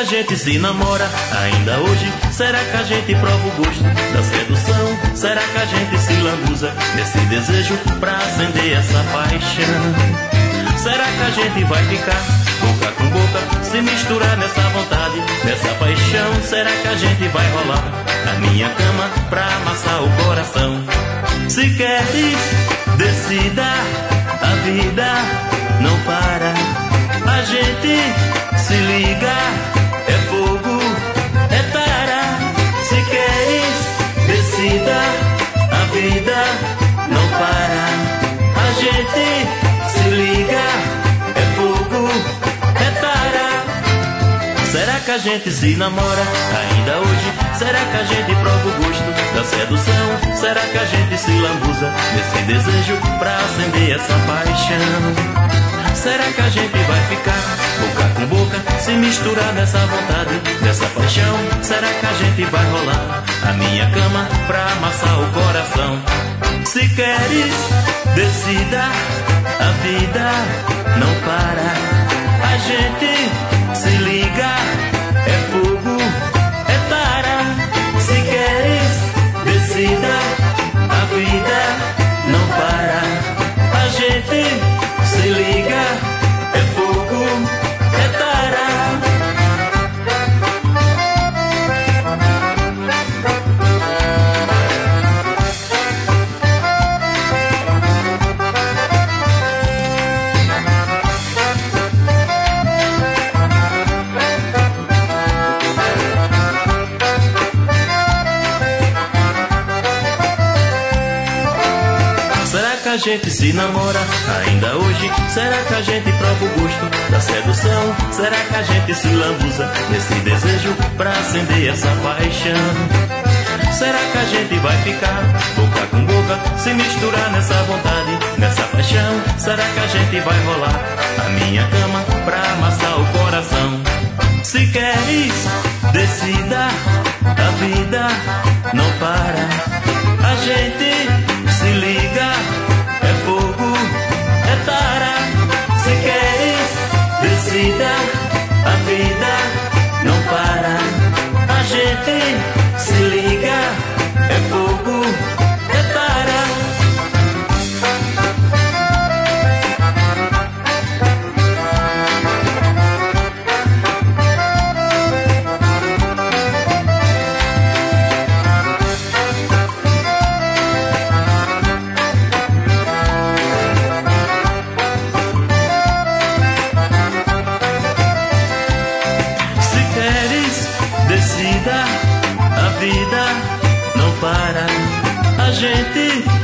a gente se namora ainda hoje? Será que a gente prova o gosto da sedução? Será que a gente se lambuza nesse desejo pra acender essa paixão? Será que a gente vai ficar boca com boca, se misturar nessa vontade, nessa paixão? Será que a gente vai rolar na minha cama pra amassar o coração? Se queres, decida, a vida não para. A gente se liga, é fogo, é tara. Se queres, decida, a vida não para. A gente se liga, é fogo, é tara. Será que a gente se namora ainda hoje? Será que a gente prova o gosto da sedução? Será que a gente se lambuza nesse desejo pra acender essa paixão? Será que a gente vai ficar boca com boca, se misturar nessa vontade, nessa paixão? Será que a gente vai rolar a minha cama pra amassar o coração? Se queres, decida, a vida não para. A gente se liga, é fogo, é tara. Se queres, decida, a vida não para. A gente se liga, é fogo, é tara. Será que a gente se namora ainda hoje? Será que a gente prova o gosto da sedução? Será que a gente se lambuza nesse desejo pra acender essa paixão? Será que a gente vai ficar boca com boca, se misturar nessa vontade, nessa paixão? Será que a gente vai rolar a minha cama pra amassar o coração? Se queres, decida, a vida não para. A gente se liga, é fogo, é tara. Se queres, decida, a vida não para. A gente se liga, é fogo, é tara. Decida, a vida não para. A gente